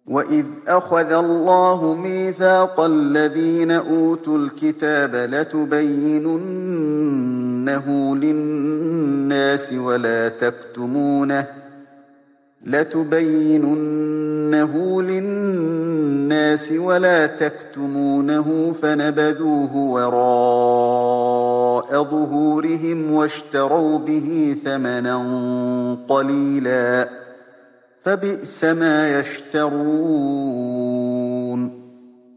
وَإِذْ أَخَذَ اللَّهُ مِيثَاقَ الَّذِينَ أُوتُوا الْكِتَابَ لَتُبَيِّنُنَّهُ لِلنَّاسِ وَلَا تَكْتُمُونَهُ فَنَبَذُوهُ وَرَاءَ ظُهُورِهِمْ وَاشْتَرَوْا بِهِ ثَمَنًا قَلِيلًا ۖ فَبِئْسَ مَا يَشْتَرُونَ